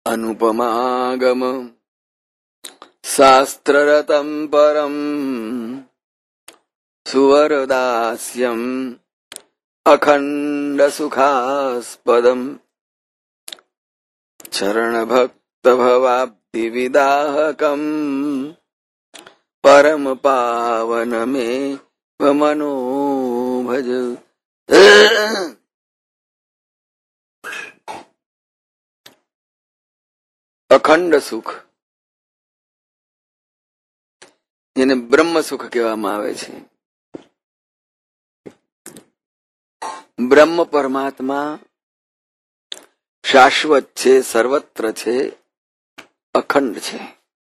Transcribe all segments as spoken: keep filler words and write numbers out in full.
अनुपमागम शास्त्ररतं परम सुवरदास्यम अखंड सुखास्पदम चरण भक्त भवाब्धि विदाहकम परम पावन में मनो भज। અખંડ સુખ જેને બ્રહ્મ સુખ કહેવામાં આવે છે. બ્રહ્મ પરમાત્મા શાશ્વત છે, સર્વત્ર છે, અખંડ છે.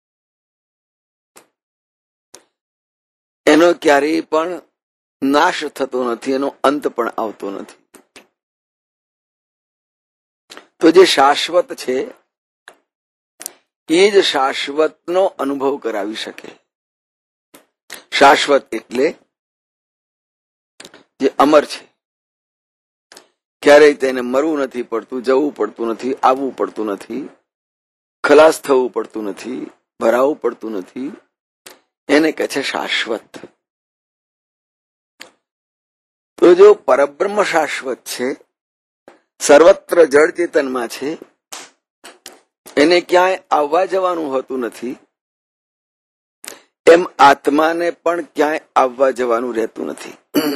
એનો ક્યારેય પણ નાશ થતો નથી, એનો અંત પણ આવતો નથી. તો જે શાશ્વત છે એ જ શાશ્વતનો અનુભવ કરાવી શકે. શાશ્વત એટલે જે અમર છે, ક્યારેય તેને મરવું નથી પડતું, જવું પડતું નથી, આવવું પડતું નથી, ખલાસ થવું પડતું નથી, ભરાવવું પડતું નથી, એને કહે છે શાશ્વત. તો જો પરબ્રહ્મ શાશ્વત છે, સર્વત્ર જળ ચેતનમાં છે, એને ક્યાંય આવવા જવાનું હોતું નથી, એમ આત્માને પણ ક્યાંય આવવા જવાનું રહેતું નથી.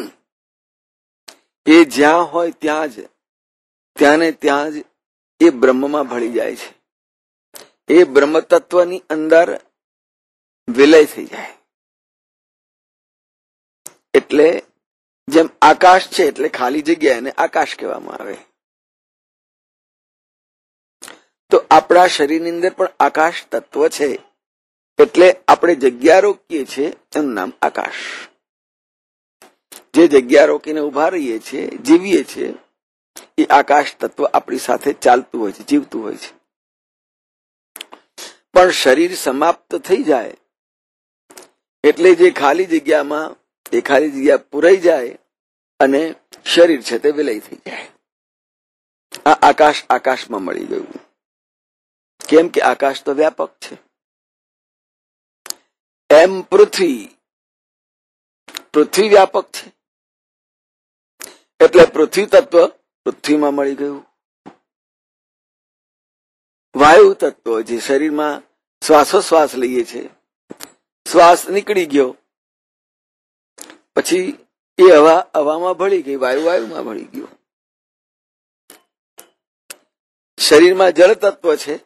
એ જ્યાં હોય ત્યાં જ, ત્યાં ને ત્યાં જ એ બ્રહ્મમાં ભળી જાય છે. એ બ્રહ્મ તત્વની અંદર વિલય થઈ જાય. એટલે જેમ આકાશ છે એટલે ખાલી જગ્યા એને આકાશ કહેવામાં આવે. તો આપણા શરીરની અંદર પણ આકાશ તત્વ છે, એટલે આપણે જગ્યા રોકીએ છીએ, એનું નામ આકાશ. જે જગ્યા રોકીને ઉભા રહીએ છીએ, જીવીએ છીએ, એ આકાશ તત્વ આપણી સાથે ચાલતું હોય છે, જીવતું હોય છે. પણ શરીર સમાપ્ત થઈ જાય એટલે જે ખાલી જગ્યામાં એ ખાલી જગ્યા પૂરાઈ જાય અને શરીર છે તે વિલય થઈ જાય. આ આકાશ આકાશમાં મળી ગયું. કેમ કે આકાશ તો વ્યાપક છે. એમ પૃથ્વી પૃથ્વી વ્યાપક છે એટલે પૃથ્વી તત્વ પૃથ્વીમાં મળી ગયું. વાયુ તત્વ જે શરીરમાં શ્વાસોશ્વાસ લઈએ છે, શ્વાસ નીકળી ગયો પછી એ હવા હવામાં ભળી ગઈ, વાયુ વાયુમાં ભળી ગયો. શરીરમાં જળ તત્વ છે,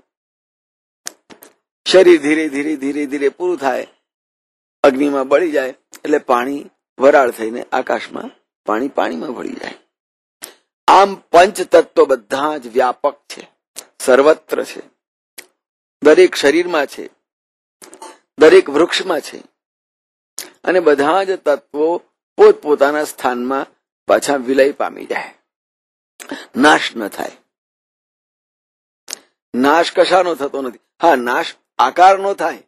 શરીર ધીરે ધીરે ધીરે ધીરે પૂરું થાય, અગ્નિમાં બળી જાય એટલે પાણી વરાળ થઈને આકાશમાં પાણી પાણીમાં ભળી જાય. આમ પંચ તત્વો બધા જ વ્યાપક છે, સર્વત્ર છે, દરેક શરીરમાં છે, દરેક વૃક્ષમાં છે, અને બધા જ તત્વો પોતપોતાના સ્થાનમાં પાછા વિલય પામી જાય, નાશ ન થાય. નાશ કશાનો થતો નથી. હા, નાશ આકારનો થાય,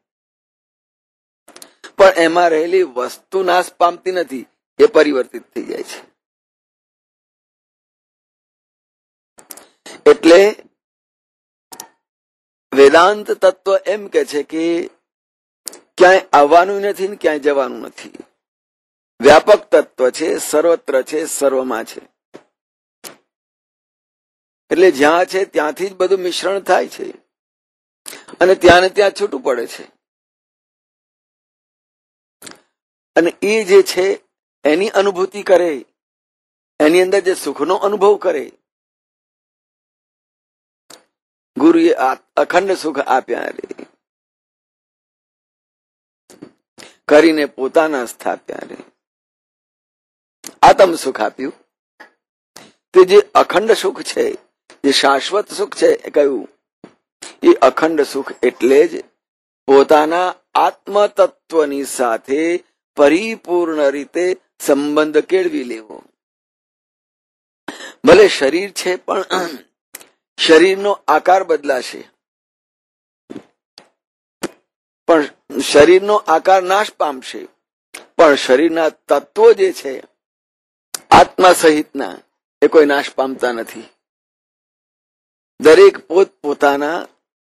પણ એમાં રહેલી વસ્તુ નાશ પામતી નથી, એ પરિવર્તિત થઈ જાય છે. એટલે વેદાંત તત્વ એમ કે છે કે ક્યાંય આવવાનું નથી ને ક્યાંય જવાનું નથી. વ્યાપક તત્વ છે, સર્વત્ર છે, સર્વમાં છે. એટલે જ્યાં છે ત્યાંથી જ બધું મિશ્રણ થાય છે અને ત્યાં ને ત્યાં છૂટું પડે છે. અને એ જે છે એની અનુભૂતિ કરે, એની અંદર જે સુખનો અનુભવ કરે, ગુરુએ અખંડ સુખ આપ્યા રે કરીને પોતાના સ્થાપ્યા રે, આત્મ સુખ આપ્યું. તે જે અખંડ સુખ છે, જે શાશ્વત સુખ છે, એ કયું? એ અખંડ સુખ એટલે જ પોતાના આત્મ તત્વની સાથે પરિપૂર્ણ રીતે સંબંધ કેળવી લેવો. ભલે શરીર છે પણ શરીરનો આકાર બદલાશે, પણ શરીરનો આકાર નાશ પામશે, પણ શરીરના તત્વો જે છે આત્મા સહિતના એ કોઈ નાશ પામતા નથી. દરેક પોત પોતાના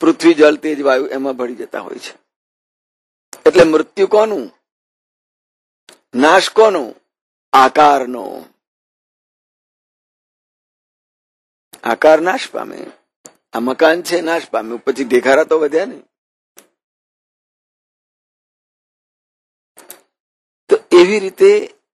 પૃથ્વી જળ તેજ વાયુ એમાં ભળી જતા હોય છે. એટલે મૃત્યુ કોનું? નાશ કોનો? આકારનો. આકાર નાશ પામે. આ મકાન છે, નાશ પામ્યું, પછી દેખારા તો વધ્યા ને. તો એવી રીતે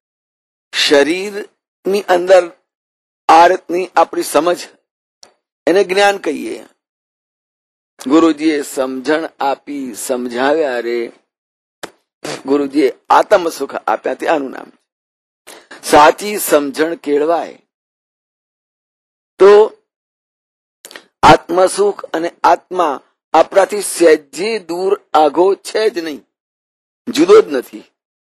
શરીરની અંદર આ રીતની આપણી સમજ, એને જ્ઞાન કહીએ. ગુરુજીએ સમજણ આપી, સમજાવ્યા રે. ગુરુજીએ આત્મ સુખ આપ્યા, ત્યાંનું નામ. સાચી સમજણ કેળવાય તો આત્મસુખ અને આત્મા આપણાથી સહેજે દૂર આઘો છે જ નહીં, જુદો જ નથી.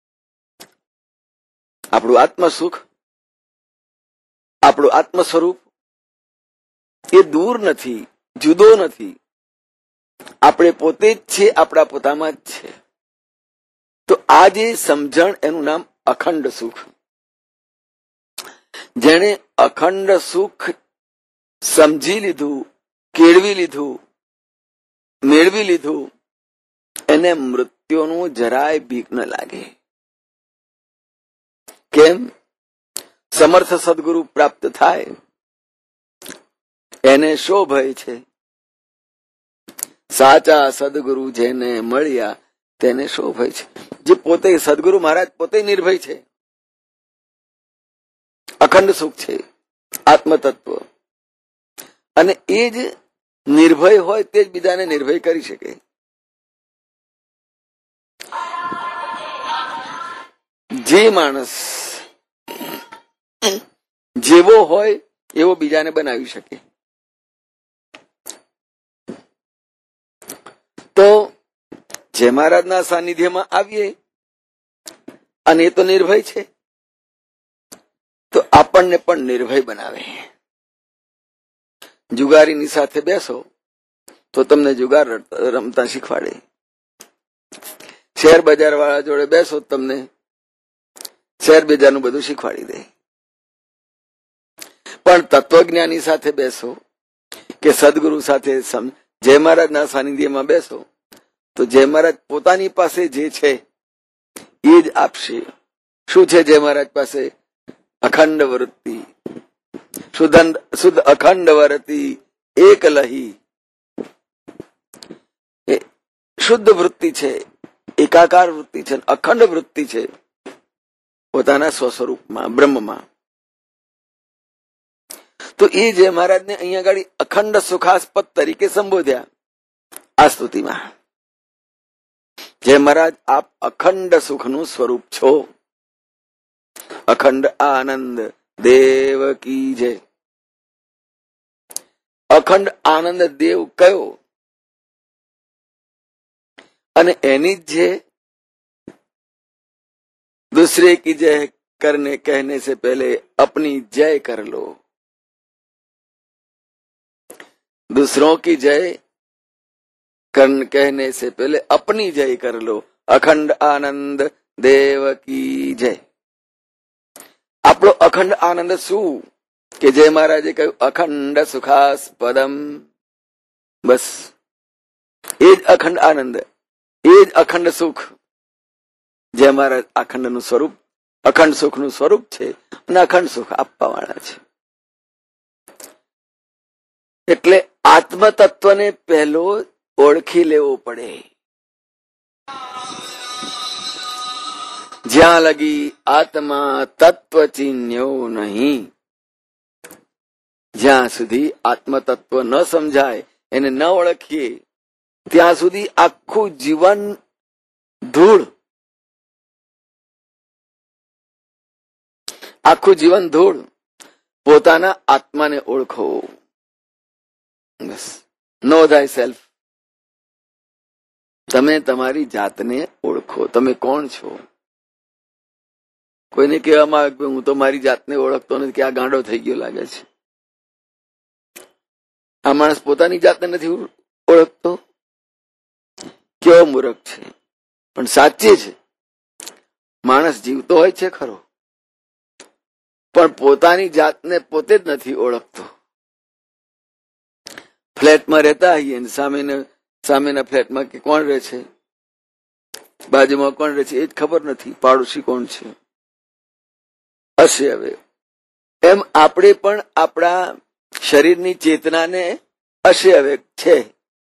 આપણું આત્મસુખ, આપણું આત્મ સ્વરૂપ એ દૂર નથી, જુદો નથી. આપણે પોતે જ છે, આપણા પોતામાં જ છે. તો આ જે સમજણ, એનું નામ અખંડ સુખ. જેણે અખંડ સુખ સમજી લીધું, કેળવી લીધું, મેળવી લીધું, એને મૃત્યુનું જરાય બીક ન લાગે. કેમ? સમર્થ સદગુરુ પ્રાપ્ત થાય એને શો ભય છે? સાચા સદગુરુ જેને મળ્યા તેને શો ભય છે? જે પોતે સદગુરુ મહારાજ પોતે નિર્ભય છે, અખંડ સુખ છે, આત્મતત્વ. અને એ જ નિર્ભય હોય તે જ બીજાને નિર્ભય કરી શકે. જે માણસ જેવો હોય એવો બીજાને બનાવી શકે. તો જે મહારાજના સાનિધ્યમાં આવીએ અને એ તો નિર્ભય છે, તો આપણને પણ નિર્ભય બનાવે. જુગારીની સાથે બેસો તો તમને જુગાર રમતા શીખવાડે. શેર બજાર વાળા જોડે બેસો તમને શેર બજારનું બધું શીખવાડી દે. પણ તત્વજ્ઞાની સાથે બેસો કે સદગુરુ સાથે જય મહારાજના સાનિધ્યમાં બેસો તો જય મહારાજ પોતાની પાસે જે છે એ જ આપશે. શું છે જય મહારાજ પાસે? અખંડ વૃત્તિ, શુદ્ધ અખંડ વરતિ એક લહી. એ શુદ્ધ વૃત્તિ છે, એકાકાર વૃત્તિ છે, અખંડ વૃત્તિ છે પોતાના સ્વસ્વરૂપમાં, બ્રહ્મમાં. તો એ જે મહારાજને અહીંયા આગળ અખંડ સુખાસ્પદ તરીકે સંબોધ્યા આ સ્તુતિમાં. જય મહારાજ, આપ અખંડ સુખનું સ્વરૂપ છો. અખંડ આનંદ દેવ કી જય. અખંડ આનંદ દેવ કયો? અને એની જ જે दूसरे की जय करने कहने से पहले अपनी जय कर लो. दूसरों की जय करने कहने से पहले अपनी जय कर लो. अखंड आनंद देव की जय. આપણો અખંડ આનંદ શું? કે જય મહારાજે કહ્યું અખંડ સુખાસ્પદમ. બસ એ જ અખંડ આનંદ, એ જ અખંડ સુખ. જય મહારાજ અખંડ નું સ્વરૂપ, અખંડ સુખ નું સ્વરૂપ છે અને અખંડ સુખ આપવા વાળા છે. એટલે આત્મ તત્વને પહેલો ઓળખી લેવો પડે. જ્યાં લગી આત્મા તત્વ ચિહ્ન્યો નહીં, જ્યાં સુધી આત્મ તત્વ ન સમજાય, એને ન ઓળખીએ, ત્યાં સુધી આખું જીવન ધૂળ, આખું જીવન ધૂળ. પોતાના આત્માને ઓળખો. બસ, નો થાય સેલ્ફ. તમે તમારી જાતને ઓળખો. તમે કોણ છો? કોઈને કહેવામાં આવે હું તો મારી જાતને ઓળખતો નથી કે આ ગાંડો થઈ ગયો લાગે છે. આ માણસ પોતાની જાતને નથી ઓળખતો, કેવો મૂર્ખ છે. પણ સાચી છે, માણસ જીવતો હોય છે ખરો, પણ પોતાની જાતને પોતે જ નથી ઓળખતો. ફ્લેટમાં રહેતા હોઈએ સામે સામેના ફ્લેટમાં કે કોણ રહે છે, બાજુમાં કોણ રહે છે એ જ ખબર નથી, પાડોશી કોણ છે હશે. હવે એમ આપણે પણ આપણા શરીરની ચેતનાને હશે હવે છે,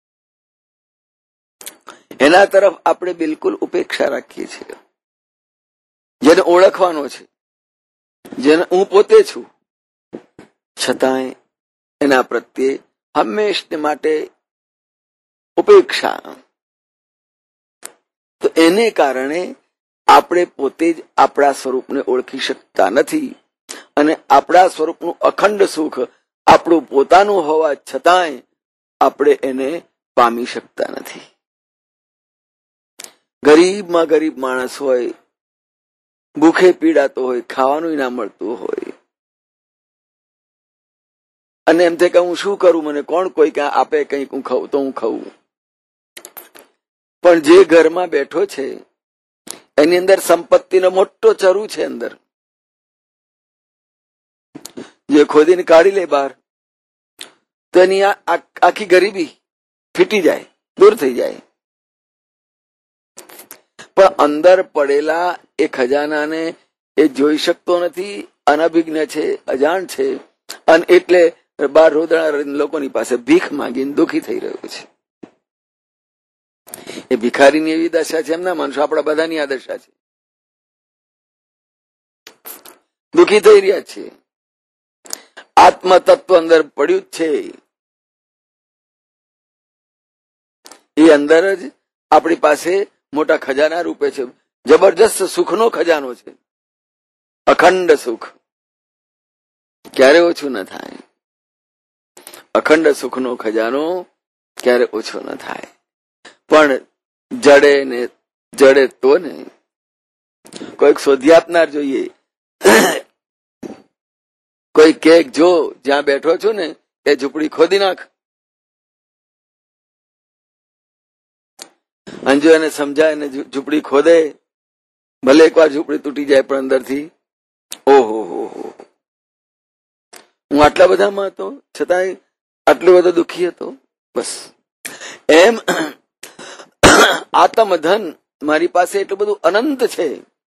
એના તરફ આપણે બિલકુલ ઉપેક્ષા રાખીએ છીએ. જેને ઓળખવાનો છે, જેને હું પોતે છું, છતાંય એના પ્રત્યે હંમેશને માટે ઉપેક્ષા. તો એને કારણે આપણે પોતે જ આપણા સ્વરૂપને ઓળખી શકતા નથી અને આપણા સ્વરૂપનું અખંડ સુખ આપણું પોતાનું હોવા છતાંય આપણે એને પામી શકતા નથી. ગરીબમાં ગરીબ માણસ હોય, ભૂખે પીડાતો હોય, ખાવાનું ના મળતું હોય અને એમ થાય કે હું શું કરું, મને કોણ કોઈ ક્યાં આપે કંઈક હું ખાઉં તો હું ખાઉં. પણ જે ઘરમાં બેઠો છે એની અંદર સંપત્તિનો મોટો ચરુ છે, અંદર જે ખોદીને કાઢી લે બહાર તો એની આખી ગરીબી ફીટી જાય, દૂર થઈ જાય. પણ અંદર પડેલા એ ખજાનાને એ જોઈ શકતો નથી, અનભિજ્ઞ છે, અજાણ છે અને એટલે બાર રોદણા લોકોની પાસે ભીખ માંગીને દુઃખી થઈ રહ્યો છે. એ ભિખારીની એવી દશા છે એમ ના માનશો, આપણા બધાની આ દશા છે. દુઃખી થઈ રહ્યા છે. આત્મતત્વ અંદર પડ્યું જ છે, એ અંદર જ આપણી પાસે મોટા ખજાના રૂપે છે. જબરજસ્ત સુખનો ખજાનો છે, અખંડ સુખ, ક્યારે ઓછું ન થાય. અખંડ સુખનો ખજાનો ક્યારે ઓછો ન થાય. પણ જડે ને જડે તો ને કોઈક શોધી આપનાર જોઈએ. કોઈ કેક જો જ્યાં બેઠો છું ને એ ઝૂંપડી ખોદી નાખ, અંજુ એને સમજાય ને ઝૂંપડી ખોદે, ભલે એક વાર ઝૂંપડી તૂટી જાય પણ અંદરથી ઓહો હો હો, હું આટલા બધામાં હતો છતાંય આટલો બધો દુઃખી હતો. બસ એમ આત્મધન મારી પાસે એટલું બધું અનંત છે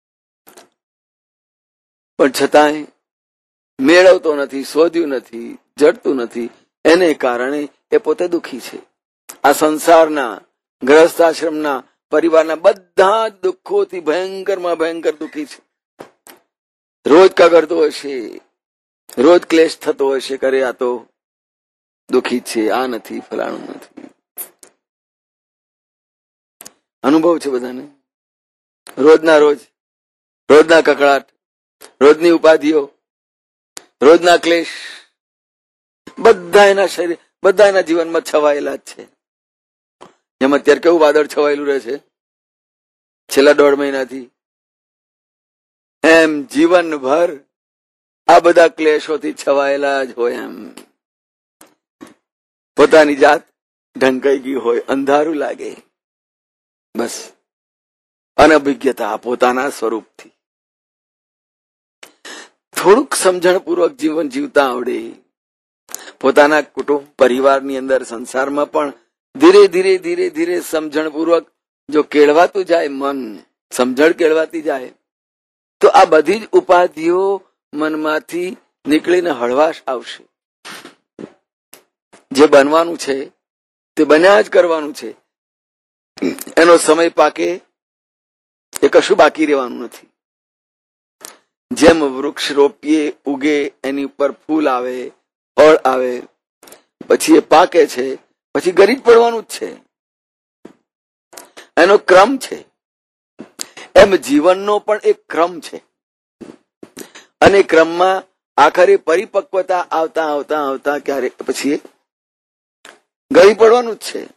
પણ છતાંય મેળવતો નથી, શોધ્યું નથી, જડતું નથી. એને કારણે એ પોતે દુઃખી છે. આ સંસારના, ગ્રહસ્થાશ્રમના, પરિવારના બધા જ દુઃખોથી ભયંકરમાં ભયંકર દુઃખી છે. રોજ કગડતો હશે, રોજ ક્લેશ થતો હશે, કરે આ તો દુઃખી છે, આ નથી, ફલાણું નથી. અનુભવ છે બધાને, રોજના રોજ, રોજના કકળાટ, રોજની ઉપાધિઓ, રોજના ક્લેશ, બધા એના શરીર, બધા એના જીવનમાં છવાયેલા જ છે. જેમ અત્યારે કેવું વાદળ છવાયેલું રહે છે છેલ્લા દોઢ મહિનાથી, એમ જીવનભર આ બધા ક્લેશોથી છવાયેલા જ હોય. એમ પોતાની જાત ઢંકાઈ ગઈ હોય, અંધારું લાગે. બસ અનભિજ્ઞતા પોતાના સ્વરૂપથી. થોડુંક સમજણપૂર્વક જીવન જીવતા આવડે, પોતાના કુટુંબ પરિવારની અંદર, સંસારમાં પણ ધીરે ધીરે ધીરે ધીરે સમજણપૂર્વક જો કેળવાતું જાય, મન સમજણ કેળવાતી જાય તો આ બધી જ ઉપાધિઓ મનમાંથી નીકળીને હળવાશ આવશે. જે બનવાનું છે તે બન્યા જ કરવાનું છે. એનો સમય પાકે એ કશું બાકી રહેવાનું નથી. જેમ વૃક્ષ રોપીએ, ઉગે, એની ઉપર ફૂલ આવે, ફળ આવે, પછી એ પાકે છે, પછી ગરી જ પડવાનું જ છે. એનો ક્રમ છે. એમ જીવનનો પણ એક ક્રમ છે અને ક્રમમાં આખરે પરિપક્વતા આવતા આવતા આવતા ક્યારે પછી ગળી પડવાનું જ છે.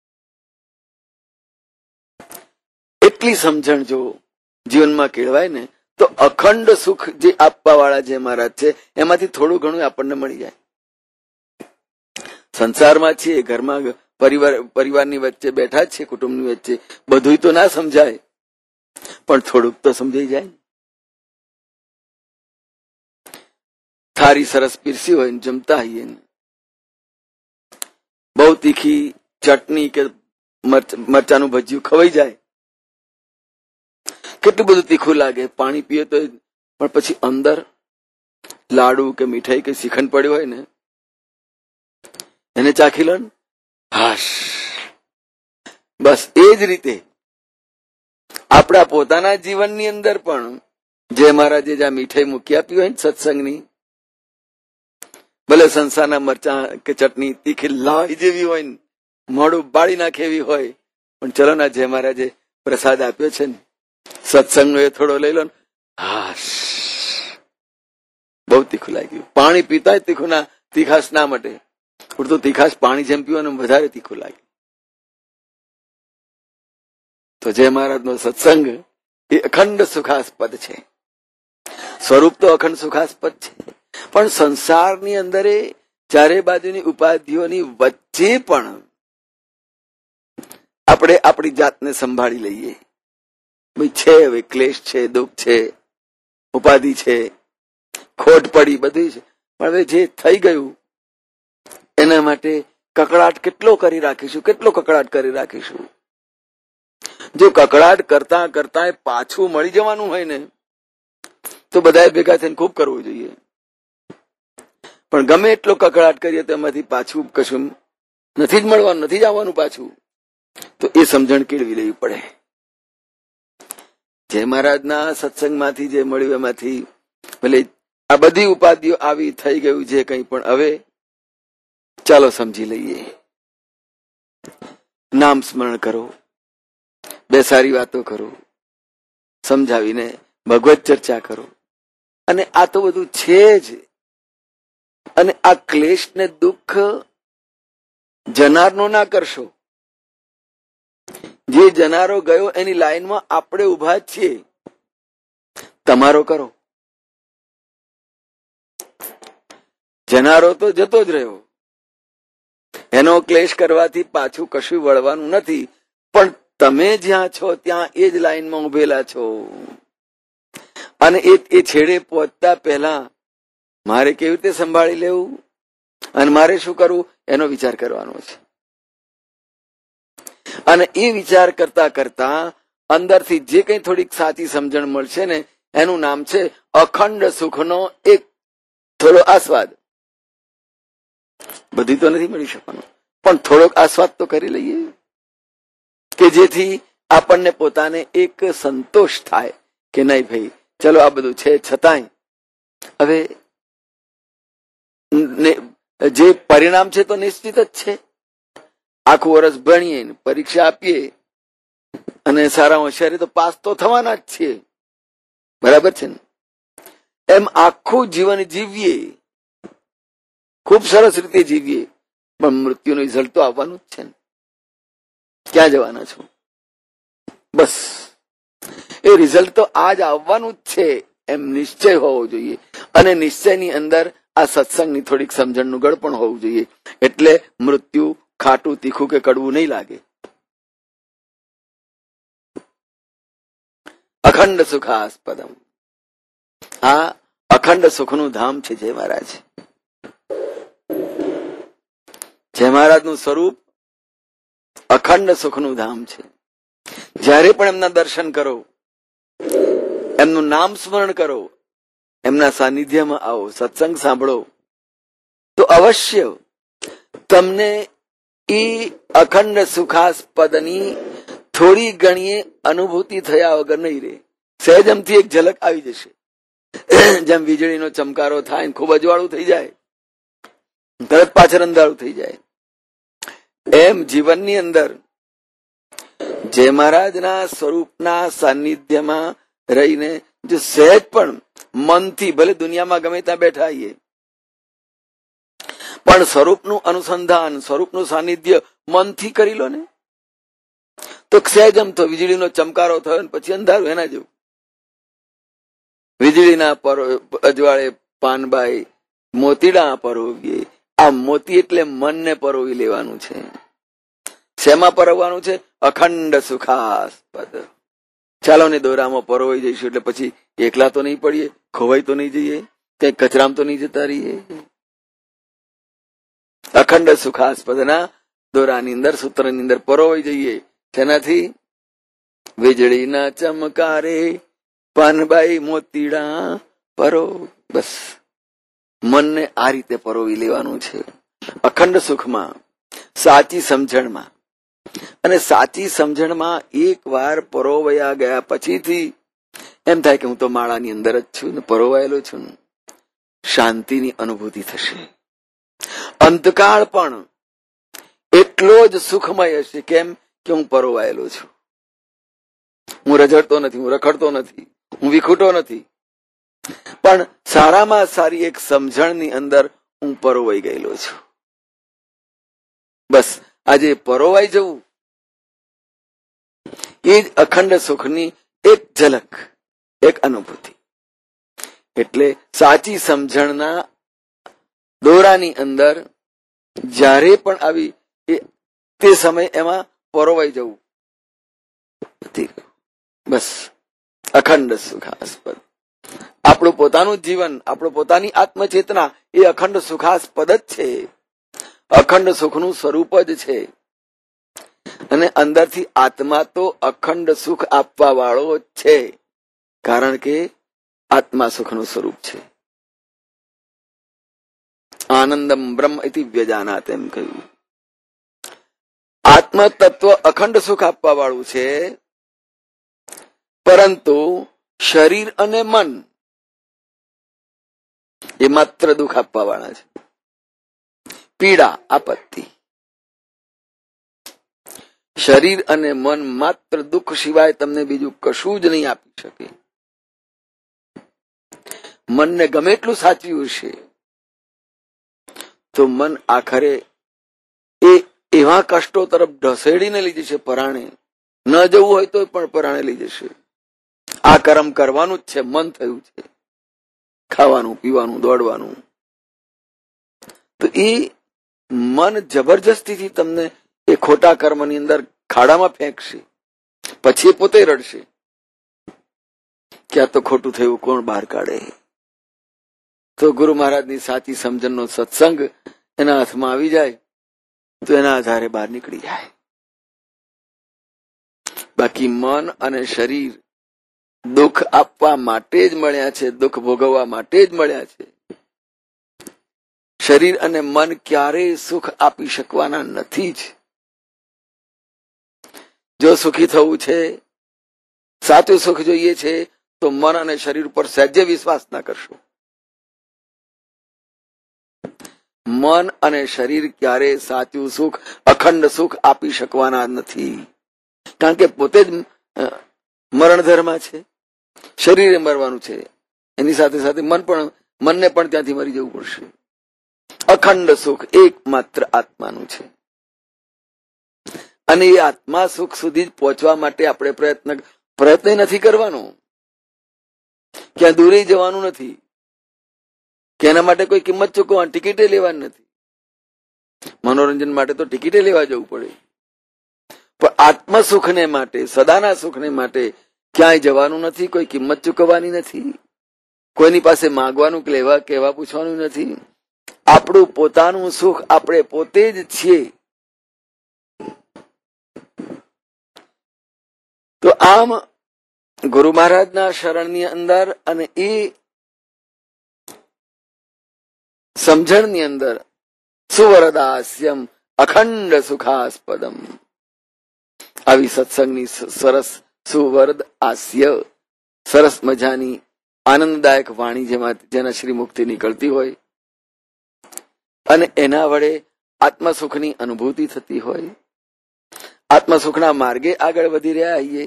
એટલી સમજણ જો જીવનમાં કેળવાય ને તો અખંડ સુખ જે આપવા વાળા જે મહારાજ છે એમાંથી થોડું ઘણું આપણને મળી જાય. સંસારમાં છીએ, ઘરમાં પરિવાર પરિવારની વચ્ચે બેઠા જ છે, કુટુંબની વચ્ચે, બધું તો ના સમજાય પણ થોડુંક તો સમજાઈ જાય. થારી સરસ પીરસી હોય ને જમતા હોઈએ, બહુ તીખી ચટણી કે મરચાનું ભજીયું ખવાઈ જાય, કેટલું બધું તીખું લાગે, પાણી પીએ તો, પણ પછી અંદર લાડુ કે મીઠાઈ કે શ્રીખંડ પડ્યું હોય ને એને ચાખી લો ને, હાશ. બસ એ જ રીતે આપણા પોતાના જીવનની અંદર પણ જે મહારાજે જ્યાં મીઠાઈ મૂકી આપી હોય ને સત્સંગની, ભલે સંસારના મરચા કે ચટણી તીખી લાઈ જેવી હોય ને, મોડું બાળી નાખે એવી હોય, પણ ચલો ના જે મહારાજે પ્રસાદ આપ્યો છે ને સત્સંગનો એ થોડો લઈ લો ને, હાશ, બહુ તીખું લાગ્યું. પાણી પીતા તીખું ના, તીખાશ ના માટે, ઉડતું તીખાશ પાણી જેમ પીવાનું વધારે તીખું લાગે. તો જય મહારાજનો સત્સંગ એ અખંડ સુખાસ્પદ છે. સ્વરૂપ તો અખંડ સુખાસ્પદ છે, પણ સંસારની અંદર ચારે બાજુની ઉપાધિઓની વચ્ચે પણ આપણે આપણી જાતને સંભાળી લઈએ. છે હવે ક્લેશ છે, દુઃખ છે, ઉપાધિ છે, ખોટ પડી, બધી છે, પણ હવે જે થઈ ગયું એના માટે કકડાટ કેટલો કરી રાખીશું, કેટલો કકડાટ કરી રાખીશું. જો કકડાટ કરતા કરતા પાછું મળી જવાનું હોય ને તો બધાએ ભેગા થઈને ખૂબ કરવું જોઈએ, પણ ગમે એટલો કકડાટ કરીએ તો એમાંથી પાછું કશું નથી જ મળવાનું, નથી જ આવવાનું પાછું. તો એ સમજણ કેળવી લેવી પડે. જય મહારાજના સત્સંગમાંથી જે મળ્યું એમાંથી ભલે આ બધી ઉપાધિઓ આવી થઈ ગયું છે કંઈ, પણ હવે ચાલો સમજી લઈએ. નામ સ્મરણ કરો, બે સારી વાતો કરો, સમજાવીને ભગવત ચર્ચા કરો, અને આ તો બધું છે જ. અને આ ક્લેશ ને દુઃખ જનારનો ના કરશો. જે જનારો ગયો એની લાઈનમાં આપણે ઉભા છીએ, તમારો કરો. જનારો તો જતો જ રહ્યો, એનો ક્લેશ કરવાથી પાછું કશું વળવાનું નથી, પણ તમે જ્યાં છો ત્યાં એ જ લાઈનમાં ઉભેલા છો. અને એ એ છેડે પહોંચતા પહેલા મારે કેવી રીતે સંભાળી લેવું અને મારે શું કરવું એનો વિચાર કરવાનો છે. અને એ વિચાર કરતા કરતા અંદરથી જે કંઈ થોડીક સાચી સમજણ મળશે ને એનું નામ છે અખંડ સુખનો એક થોડો આસ્વાદ. બધી તો નથી મળી શકવાનો, પણ થોડોક આસ્વાદ તો કરી લઈએ કે જેથી આપણને પોતાને એક સંતોષ થાય કે નહીં ભાઈ ચલો આ બધું છે, છતાંય હવે જે પરિણામ છે તો નિશ્ચિત જ છે. આખું વર્ષ ભણીએ, પરીક્ષા આપીએ અને સારા હોશિયારી તો પાસ તો થવાના જ છીએ, બરાબર છે ને? એમ આખું જીવન જીવીએ, ખૂબ સરસ રીતે જીવીએ, પણ મૃત્યુનું રિઝલ્ટ તો આવવાનું જ છે ને. ક્યાં જવાના છો? બસ એ રિઝલ્ટ તો આજ આવવાનું જ છે એમ નિશ્ચય હોવો જોઈએ. અને નિશ્ચયની અંદર આ સત્સંગની થોડીક સમજણનું ગળ પણ હોવું જોઈએ, એટલે મૃત્યુ ખાટું તીખું કે કડવું નહીં લાગે. અખંડ સુખાસ્પદમ, આ અખંડ સુખનું ધામ છે જય મહારાજ. જય મહારાજનું સ્વરૂપ અખંડ સુખનું ધામ છે. જ્યારે પણ એમના દર્શન કરો, એમનું નામ સ્મરણ કરો, એમના સાનિધ્યમાં આવો, સત્સંગ સાંભળો, તો અવશ્ય તમને એ અખંડ સુખાસ્પદની થોડી ઘણી અનુભૂતિ થયા વગર નહીં રહે. સહેજમથી એક ઝલક આવી જશે. જેમ વીજળીનો ચમકારો થાય, ખૂબ અજવાળું થઈ જાય, તરત પાછળ અંધારું થઈ જાય, એમ જીવનની અંદર જે મહારાજના સ્વરૂપના સાનિધ્યમાં રહીને જો સહેજ પણ મનથી, ભલે દુનિયામાં ગમે ત્યાં બેઠા આવીએ, પણ સ્વરૂપનું અનુસંધાન, સ્વરૂપનું સાનિધ્ય મનથી કરી લો ને, તો સહેજમ તો વીજળીનો ચમકારો થયો ને પછી અંધારું એના જેવું. વીજળીના અજવાળે પાનબાઈ મોતીડા પરોવીએ. આ મોતી એટલે મનને પરોવી લેવાનું છે. શેમાં પરોવવાનું છે? અખંડ સુખાસ્પદ. ચાલો ને દોરામાં પરોવાઈ જઈશું એટલે પછી એકલા તો નહીં પડીએ, ખોવાઈ તો નહીં જઈએ, કઈ કચરામ તો નહીં જતા રહીએ. અખંડ સુખાસ્પદના દોરાની અંદર, સૂત્રની અંદર પરોવાઈ જઈએ. તેનાથી વીજળીના ચમકારે પાનબાઈ મોતીડા પરો. બસ મનને આ રીતે પરોવી લેવાનું છે, અખંડ સુખમાં, સાચી સમજણમાં. અને સાચી સમજણમાં એક વાર પરોવાયા ગયા પછીથી એમ થાય કે હું તો માળાની અંદર જ છું ને પરોવાયેલો છું. શાંતિની અનુભૂતિ થશે. અંતકાળ પણ એટલો જ સુખમય હશે. કેમ કે હું પરોવાયેલો છું. હું રઝળતો નથી, હું રખડતો નથી, હું વિખૂટો નથી, પણ સારામાં સારી એક સમજણની અંદર હું પરોવાઈ ગયેલો છું. બસ આજે પરોવાઈ જવું એ જ અખંડ સુખની એક ઝલક, એક અનુભૂતિ. એટલે સાચી સમજણના દોરાની અંદર જ્યારે પણ આવી તે સમય એમાં પરોવાઈ જવું. બસ અખંડ સુખાસ્પદ. આપણું પોતાનું જીવન, આપણું પોતાની આત્મચેતના એ અખંડ સુખાસ્પદ જ છે, અખંડ સુખનું સ્વરૂપ જ છે. અને અંદરથી આત્મા તો અખંડ સુખ આપવા વાળો જ છે, કારણ કે આત્મા સુખનું સ્વરૂપ છે. આનંદમ બ્રહ્મ ઇતિ વ્યજાનાત એમ કહ્યું. આત્મ તત્વ અખંડ સુખ આપવા વાળું છે, પરંતુ શરીર અને મન એ માત્ર દુઃખ આપવા વાળા છે, પીડા, આપત્તિ. શરીર અને મન માત્ર દુઃખ સિવાય તમને બીજું કશું જ નહીં આપી શકે. મનને ગમે એટલું સાચવ્યું છે તો મન આખરે એ એવા કષ્ટો તરફ ઢસેડીને લઈ જશે. પરાણે ન જવું હોય તો પણ પરાણે લઈ જશે. આ કર્મ કરવાનું જ છે, મન થયું છે, ખાવાનું, પીવાનું, દોડવાનું. તો એ મન જબરજસ્તીથી તમને એ ખોટા કર્મની અંદર ખાડામાં ફેંકશે. પછી પોતે રડશે કે આ તો ખોટું થયું, કોણ બહાર કાઢે. તો ગુરુ મહારાજની સાચી સમજણનો સત્સંગ એના હાથમાં આવી જાય તો એના આધારે બહાર નીકળી જાય. બાકી મન અને શરીર દુઃખ આપવા માટે જ મળ્યા છે, દુઃખ ભોગવવા માટે જ મળ્યા છે. શરીર અને મન ક્યારેય સુખ આપી શકવાના નથી જ. જો સુખી થવું છે, સાચું સુખ જોઈએ છે, તો મન અને શરીર ઉપર સહેજે વિશ્વાસ ના કરશો. મન અને શરીર ક્યારે સાચું સુખ, અખંડ સુખ આપી શકવાના નથી, કારણ કે પોતે જ મરણ ધર્મા છે. શરીરે મરવાનું છે, એની સાથે સાથે મન પણ, મનને પણ ત્યાંથી મરી જવું પડશે. અખંડ સુખ એકમાત્ર આત્માનું છે. અને એ આત્મા સુખ સુધી જ પહોંચવા માટે આપણે પ્રયત્ન પ્રયત્ન નથી કરવાનો, ક્યાં દૂરે જવાનું નથી, કે એના માટે કોઈ કિંમત ચૂકવવાની, ટિકિટે લેવાની નથી. મનોરંજન માટે તો ટિકિટે લેવા જવું પડે, પણ આત્મ સુખને માટે, સદાના સુખને માટે ક્યાંય જવાનું નથી, કોઈ કિંમત ચૂકવવાની નથી, કોઈની પાસે માંગવાનું કે લેવા કહેવા પૂછવાનું નથી. આપણું પોતાનું સુખ આપણે પોતે જ છીએ. તો આમ ગુરુ મહારાજના શરણની અંદર અને એ સમજણની અંદર સુવરદાસ્યમ અખંડ સુખાસ્પદમ, આવી સત્સંગની સરસ સુવરદ આસ્ય, સરસ મજાની આનંદદાયક વાણી જેમાં જેના શ્રી મુક્તિ નીકળતી હોય અને એના વડે આત્મસુખની અનુભૂતિ થતી હોય, આત્મસુખના માર્ગે આગળ વધી રહ્યા છીએ.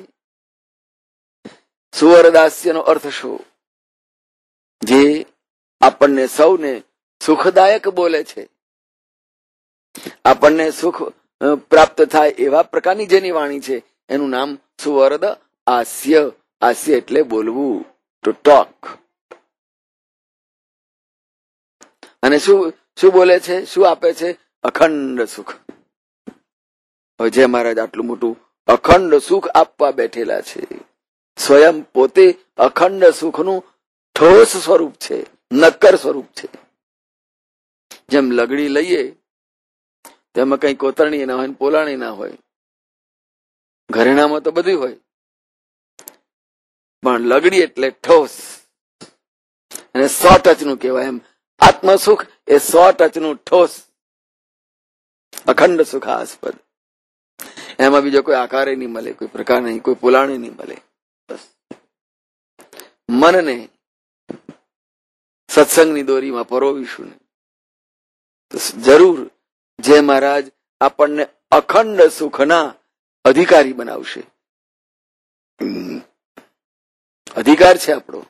સુવરદાસ્યનો અર્થ શું? જે આપણને સૌને સુખદાયક બોલે છે, આપણને સુખ પ્રાપ્ત થાય એવા પ્રકારની જેની વાણી છે એનું નામ સુવરદ હાસ્ય. હાસ્ય એટલે બોલવું, ટુ ટોક. અને શું શું બોલે છે, શું આપે છે? અખંડ સુખ. હવે જે મહારાજ આટલું મોટું અખંડ સુખ આપવા બેઠેલા છે, સ્વયં પોતે અખંડ સુખનું ઠોસ સ્વરૂપ છે, નક્કર સ્વરૂપ છે. જેમ લગડી લઈએ તેમાં કઈ કોતરણી ના હોય, પોલાણી ના હોય. ઘરેણામાં તો બધું હોય, પણ લગડી એટલે ઠોસ, અને સો ટચનું કહેવાય. એમ આત્મ સુખ એ સો ટચનું ઠોસ અખંડ સુખાસ્પદ. એમાં બીજો કોઈ આકારે નહીં મળે, કોઈ પ્રકાર નહીં, કોઈ પોલાણી નહીં મળે. બસ મનને સત્સંગની દોરીમાં પરોવીશું ને તો જરૂર જે મહારાજ આપણને અખંડ સુખના અધિકારી બનાવશે. અધિકાર છે આપણો,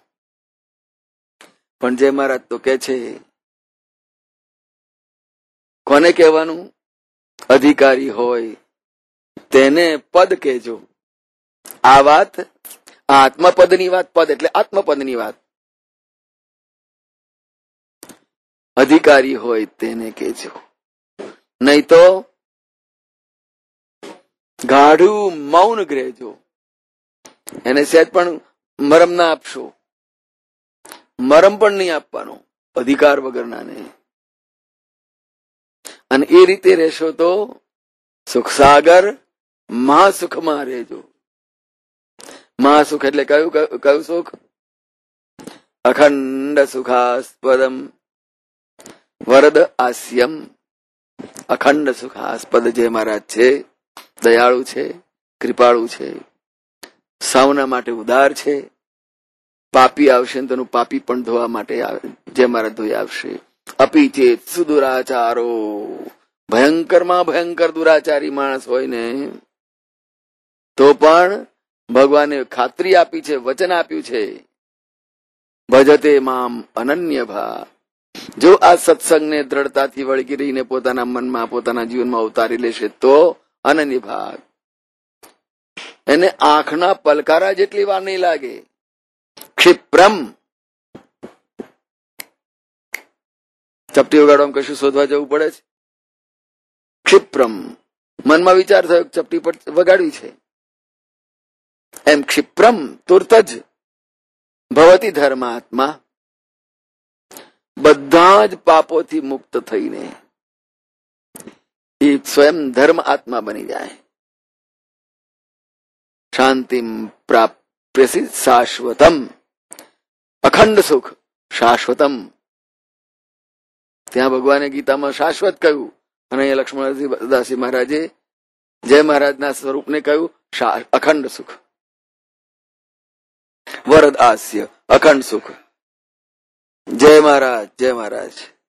પણ જે મહારાજ તો કે છે, કોને કહેવાનું? અધિકારી હોય તેને પદ કહેજો. આ વાત આત્મપદની વાત, પદ એટલે આત્મપદની વાત. અધિકારી હોય તેને કહેજો, નહીં તો ગાઢું મૌન ગ્રહેજો. એને સહેજ પણ મરમ ના આપશો, મરમ પણ નહીં આપવાનો અધિકાર વગરના ને. અને એ રીતે રહેશો તો સુખસાગર મહાસુખમાં રહેજો. મહાસુખ એટલે કયું કયું સુખ? અખંડ સુખાસ્પદમ વરદ આસ્યમ. અખંડ સુખાસ્પદ જે મહારાજ છે, દયાળુ છે, કૃપાળુ છે, સૌના માટે ઉદાર છે. પાપી આવશે તેનું પાપી પણ ધોવા માટે આવે, જે મહારાજ ધોઈ આવશે. અપી ચેત સુદુરાચારો, ભયંકર માં ભયંકર દુરાચારી માણસ હોય ને તો પણ ભગવાને ખાતરી આપી છે, વચન આપ્યું છે, ભજતે મામ અનન્ય ભા. જો આ સત્સંગને દ્રઢતાથી વળગી રહીને પોતાના મનમાં, પોતાના જીવનમાં ઉતારી લેશે તો અનન્ય ભાગ. એને આંખના પલકારા જેટલી વાર નહીં લાગે. ક્ષિપ્રમ. ચપટી વગાડવામાં કશું શોધવા જવું પડે છે? ક્ષિપ્રમ. મનમાં વિચાર થયો, ચપટી પર વગાડવી છે, એમ ક્ષિપ્રમ તુરત જ ભવતી ધર્માત્મા. બધા જ પાપોથી મુક્ત થઈને એ સ્વયં ધર્મ આત્મા બની જાય. શાંતિમ પ્રાપ્યસી શાશ્વતમ. અખંડ સુખ શાશ્વતમ. ત્યાં ભગવાને ગીતામાં શાશ્વત કહ્યું, અને અહીંયા લક્ષ્મણદાસજી મહારાજે જય મહારાજના સ્વરૂપને કહ્યું અખંડ સુખ. વરદ આસ્ય અખંડ સુખ. જય મહારાજ, જય મહારાજ.